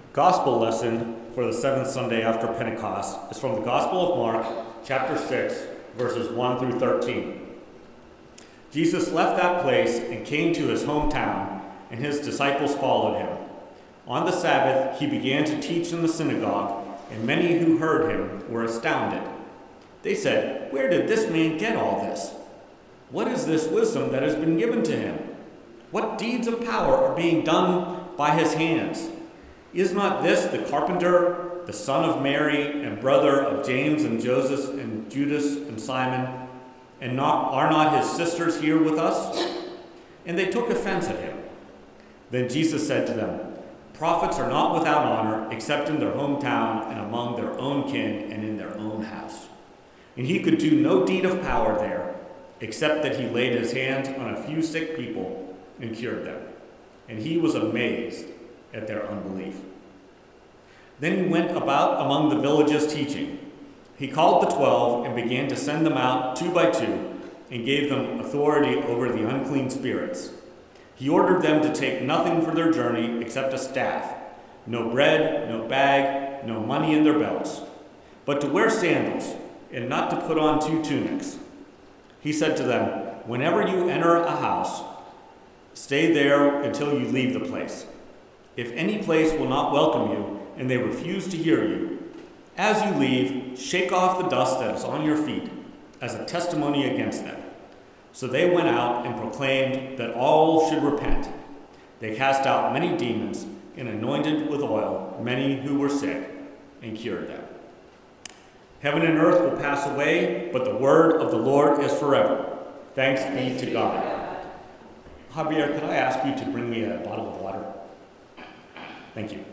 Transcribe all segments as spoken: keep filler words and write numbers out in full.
Gospel lesson for the seventh Sunday after Pentecost is from the Gospel of Mark, chapter six, verses one through thirteen. Jesus left that place and came to his hometown, and his disciples followed him. On the Sabbath, he began to teach in the synagogue, and many who heard him were astounded. They said, "Where did this man get all this? What is this wisdom that has been given to him? What deeds of power are being done by his hands? Is not this the carpenter, the son of Mary, and brother of James and Joseph and Judas and Simon? And not, are not his sisters here with us?" And they took offense at him. Then Jesus said to them, "Prophets are not without honor except in their hometown and among their own kin and in their own house." And he could do no deed of power there, except that he laid his hands on a few sick people and cured them. And he was amazed at their unbelief. Then he went about among the villages teaching. He called the twelve and began to send them out two by two and gave them authority over the unclean spirits. He ordered them to take nothing for their journey except a staff, no bread, no bag, no money in their belts, but to wear sandals and not to put on two tunics. He said to them, "Whenever you enter a house, stay there until you leave the place. If any place will not welcome you and they refuse to hear you, as you leave, shake off the dust that is on your feet as a testimony against them." So they went out and proclaimed that all should repent. They cast out many demons and anointed with oil many who were sick and cured them. Heaven and earth will pass away, but the word of the Lord is forever. Thanks be to God. Javier, could I ask you to bring me a bottle of water? Thank you.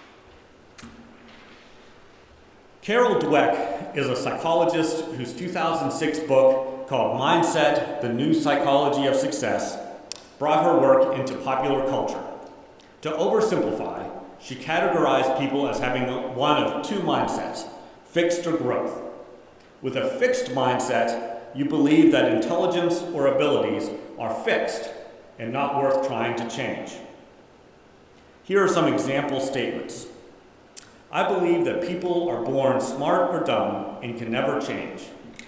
Carol Dweck is a psychologist whose two thousand six book called Mindset, The New Psychology of Success brought her work into popular culture. To oversimplify, she categorized people as having one of two mindsets, fixed or growth. With a fixed mindset, you believe that intelligence or abilities are fixed and not worth trying to change. Here are some example statements. "I believe that people are born smart or dumb and can never change."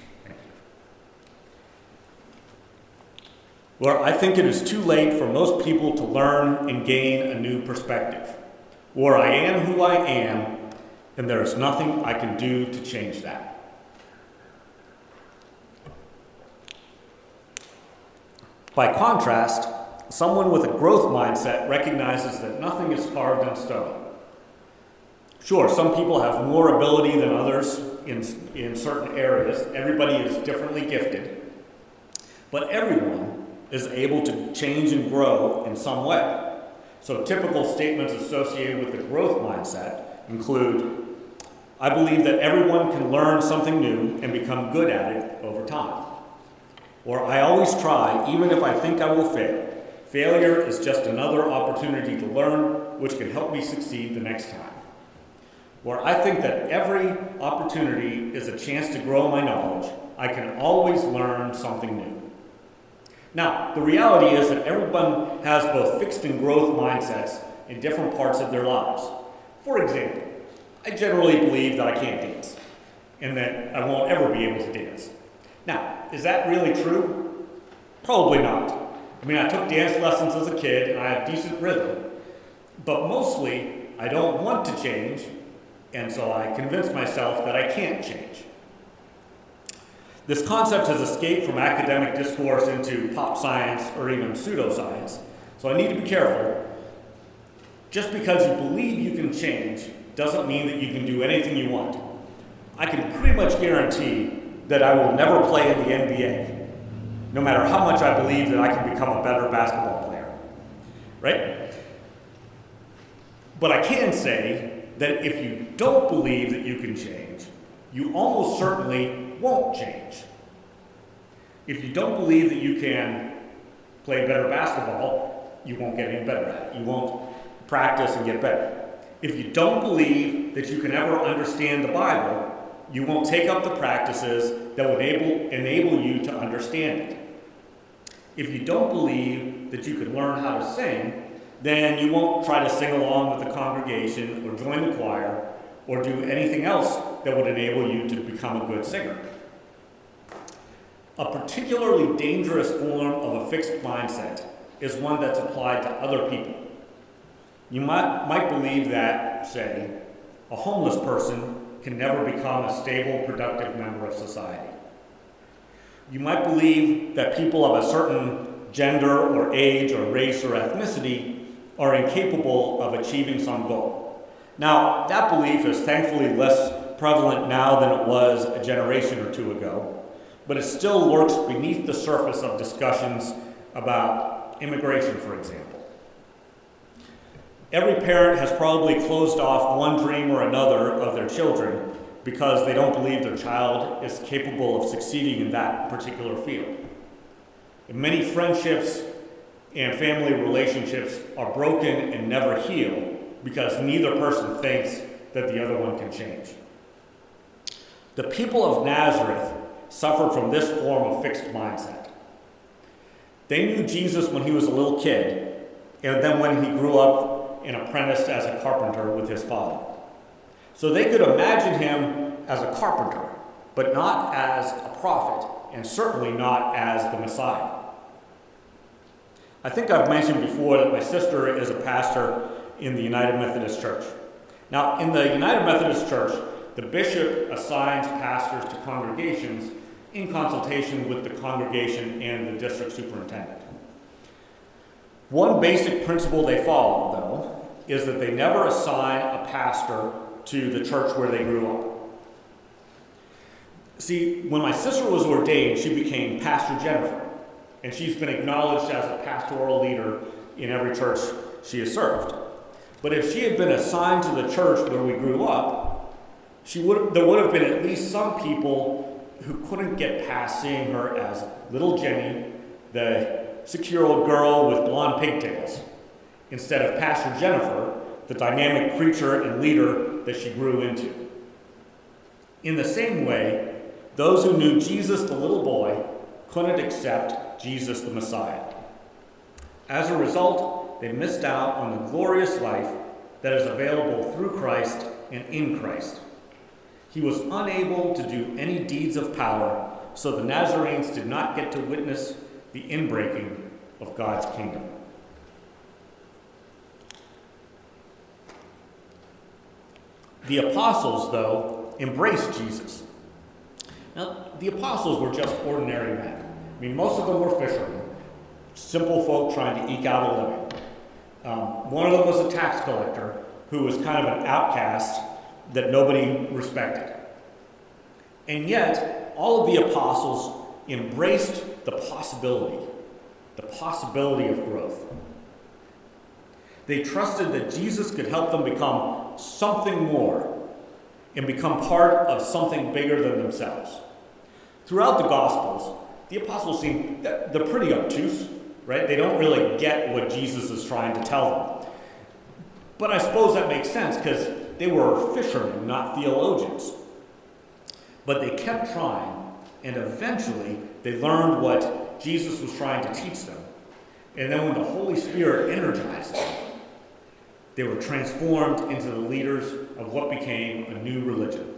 Or, "I think it is too late for most people to learn and gain a new perspective." Or, "I am who I am, and there is nothing I can do to change that." By contrast, someone with a growth mindset recognizes that nothing is carved in stone. Sure, some people have more ability than others in, in certain areas. Everybody is differently gifted. But everyone is able to change and grow in some way. So typical statements associated with the growth mindset include, "I believe that everyone can learn something new and become good at it over time." Or, "I always try, even if I think I will fail. Failure is just another opportunity to learn, which can help me succeed the next time." Or, "I think that every opportunity is a chance to grow my knowledge. I can always learn something new." Now, the reality is that everyone has both fixed and growth mindsets in different parts of their lives. For example, I generally believe that I can't dance and that I won't ever be able to dance. Now, is that really true? Probably not. I mean, I took dance lessons as a kid and I have decent rhythm, but mostly I don't want to change, and so I convince myself that I can't change. This concept has escaped from academic discourse into pop science or even pseudoscience, so I need to be careful. Just because you believe you can change doesn't mean that you can do anything you want. I can pretty much guarantee that I will never play in the N B A, no matter how much I believe that I can become a better basketball player, right? But I can say that if you don't believe that you can change, you almost certainly won't change. If you don't believe that you can play better basketball, you won't get any better at it. You won't practice and get better. If you don't believe that you can ever understand the Bible, you won't take up the practices that would enable, enable you to understand it. If you don't believe that you can learn how to sing, then you won't try to sing along with the congregation or join the choir or do anything else that would enable you to become a good singer. A particularly dangerous form of a fixed mindset is one that's applied to other people. You might, might believe that, say, a homeless person can never become a stable, productive member of society. You might believe that people of a certain gender or age or race or ethnicity are incapable of achieving some goal. Now, that belief is thankfully less prevalent now than it was a generation or two ago, but it still lurks beneath the surface of discussions about immigration, for example. Every parent has probably closed off one dream or another of their children because they don't believe their child is capable of succeeding in that particular field. And many friendships and family relationships are broken and never heal because neither person thinks that the other one can change. The people of Nazareth suffered from this form of fixed mindset. They knew Jesus when he was a little kid, and then when he grew up and apprenticed as a carpenter with his father. So they could imagine him as a carpenter, but not as a prophet, and certainly not as the Messiah. I think I've mentioned before that my sister is a pastor in the United Methodist Church. Now, in the United Methodist Church, the bishop assigns pastors to congregations in consultation with the congregation and the district superintendent. One basic principle they follow, though, is that they never assign a pastor to the church where they grew up. See, when my sister was ordained, she became Pastor Jennifer, and she's been acknowledged as a pastoral leader in every church she has served. But if she had been assigned to the church where we grew up, she would, there would have been at least some people who couldn't get past seeing her as little Jenny, the six-year-old girl with blonde pigtails, instead of Pastor Jennifer, the dynamic preacher and leader that she grew into. In the same way, those who knew Jesus the little boy couldn't accept Jesus the Messiah. As a result, they missed out on the glorious life that is available through Christ and in Christ. He was unable to do any deeds of power, so the Nazarenes did not get to witness the inbreaking of God's kingdom. The apostles, though, embraced Jesus. Now, the apostles were just ordinary men. I mean, most of them were fishermen, simple folk trying to eke out a living. Um, one of them was a tax collector who was kind of an outcast that nobody respected. And yet, all of the apostles embraced the possibility, the possibility of growth. They trusted that Jesus could help them become something more and become part of something bigger than themselves. Throughout the Gospels, the apostles seem, they're pretty obtuse, right? They don't really get what Jesus is trying to tell them. But I suppose that makes sense because they were fishermen, not theologians. But they kept trying, and eventually they learned what Jesus was trying to teach them. And then when the Holy Spirit energized them, they were transformed into the leaders of what became a new religion.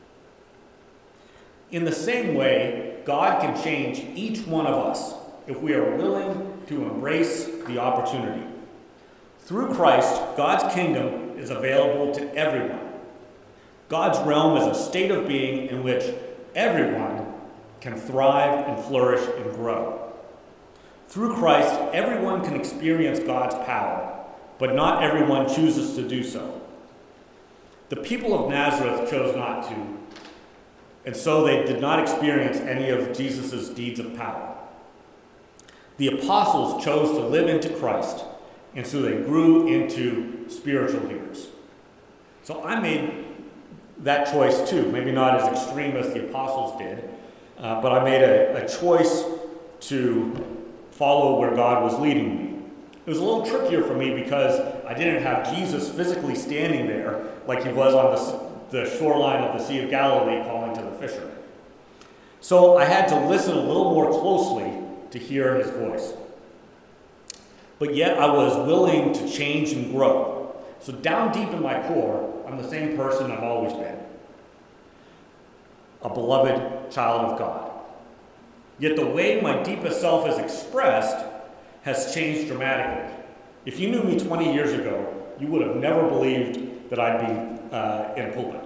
In the same way, God can change each one of us if we are willing to embrace the opportunity. Through Christ, God's kingdom is available to everyone. God's realm is a state of being in which everyone can thrive and flourish and grow. Through Christ, everyone can experience God's power, but not everyone chooses to do so. The people of Nazareth chose not to, and so they did not experience any of Jesus' deeds of power. The apostles chose to live into Christ, and so they grew into spiritual leaders. So I made that choice too, maybe not as extreme as the apostles did, uh, but I made a, a choice to follow where God was leading me. It was a little trickier for me because I didn't have Jesus physically standing there like he was on the, the shoreline of the Sea of Galilee calling to the fishermen. So I had to listen a little more closely to hear his voice. but yet I was willing to change and grow. So down deep in my core, I'm the same person I've always been. A beloved child of God. Yet the way my deepest self is expressed has changed dramatically. If you knew me twenty years ago, you would have never believed that I'd be uh, in a pulpit.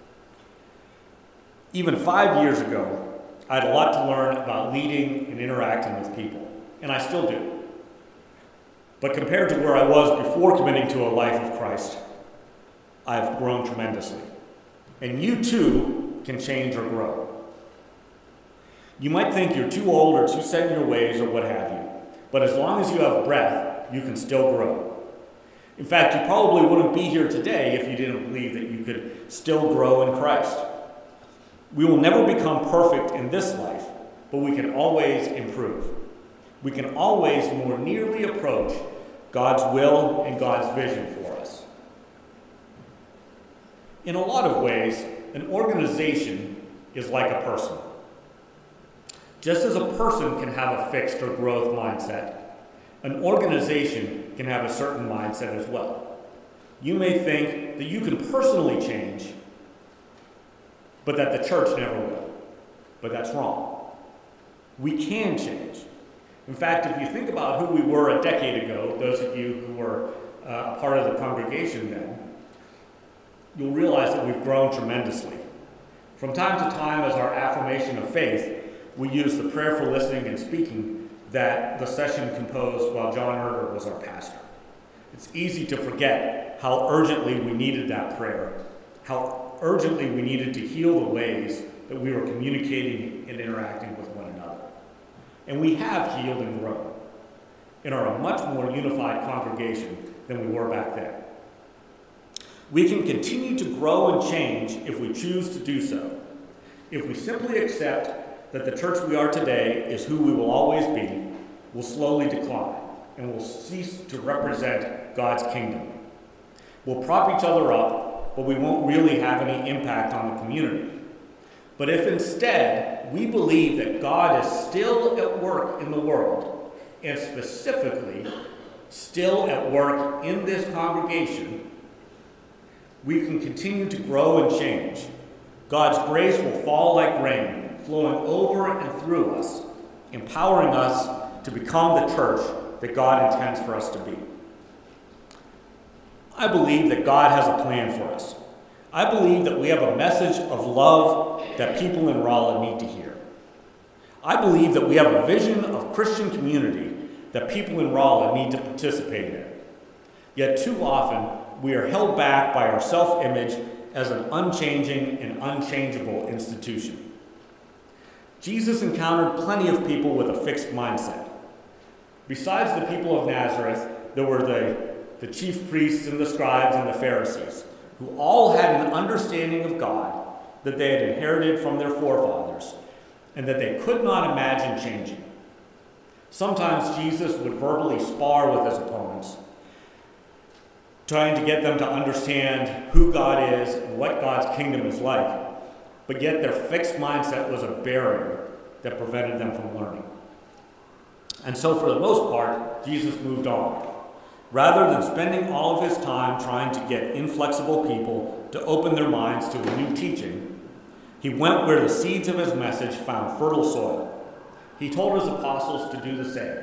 Even five years ago, I had a lot to learn about leading and interacting with people, and I still do. But compared to where I was before committing to a life of Christ, I've grown tremendously. And you too can change or grow. You might think you're too old or too set in your ways or what have you, but as long as you have breath, you can still grow. In fact, you probably wouldn't be here today if you didn't believe that you could still grow in Christ. We will never become perfect in this life, but we can always improve. We can always more nearly approach God's will and God's vision for us. In a lot of ways, an organization is like a person. Just as a person can have a fixed or growth mindset, an organization can have a certain mindset as well. You may think that you can personally change, but that the church never will. But that's wrong. We can change. In fact, if you think about who we were a decade ago, those of you who were uh, a part of the congregation then, you'll realize that we've grown tremendously. From time to time, as our affirmation of faith, we use the prayer for listening and speaking that the session composed while John Erder was our pastor. It's easy to forget how urgently we needed that prayer, how urgently we needed to heal the ways that we were communicating and interacting with one another. And we have healed and grown and are a much more unified congregation than we were back then. We can continue to grow and change if we choose to do so. If we simply accept that the church we are today is who we will always be, we'll slowly decline and will cease to represent God's kingdom. We'll prop each other up, but we won't really have any impact on the community. But if instead we believe that God is still at work in the world, and specifically still at work in this congregation, we can continue to grow and change. God's grace will fall like rain, flowing over and through us, empowering us to become the church that God intends for us to be. I believe that God has a plan for us. I believe that we have a message of love that people in Rolla need to hear. I believe that we have a vision of Christian community that people in Rolla need to participate in. Yet too often, we are held back by our self-image as an unchanging and unchangeable institution. Jesus encountered plenty of people with a fixed mindset. Besides the people of Nazareth, there were the, the chief priests and the scribes and the Pharisees, who all had an understanding of God that they had inherited from their forefathers and that they could not imagine changing. Sometimes Jesus would verbally spar with his opponents, trying to get them to understand who God is and what God's kingdom is like, but yet their fixed mindset was a barrier that prevented them from learning. And so for the most part, Jesus moved on. Rather than spending all of his time trying to get inflexible people to open their minds to a new teaching, he went where the seeds of his message found fertile soil. He told his apostles to do the same.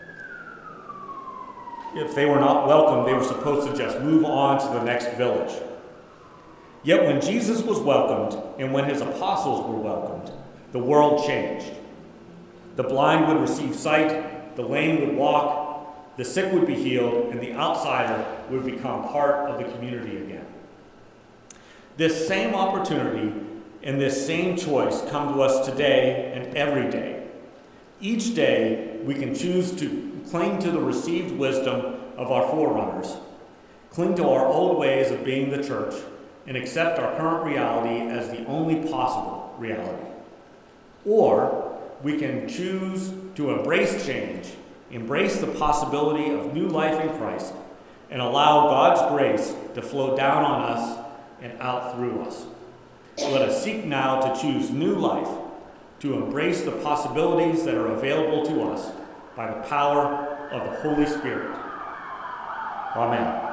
If they were not welcome, they were supposed to just move on to the next village. Yet when Jesus was welcomed and when his apostles were welcomed, the world changed. The blind would receive sight, the lame would walk, the sick would be healed, and the outsider would become part of the community again. This same opportunity and this same choice come to us today and every day. Each day, we can choose to cling to the received wisdom of our forerunners, cling to our old ways of being the church, and accept our current reality as the only possible reality. Or we can choose to embrace change, embrace the possibility of new life in Christ, and allow God's grace to flow down on us and out through us. Let us seek now to choose new life, to embrace the possibilities that are available to us by the power of the Holy Spirit. Amen.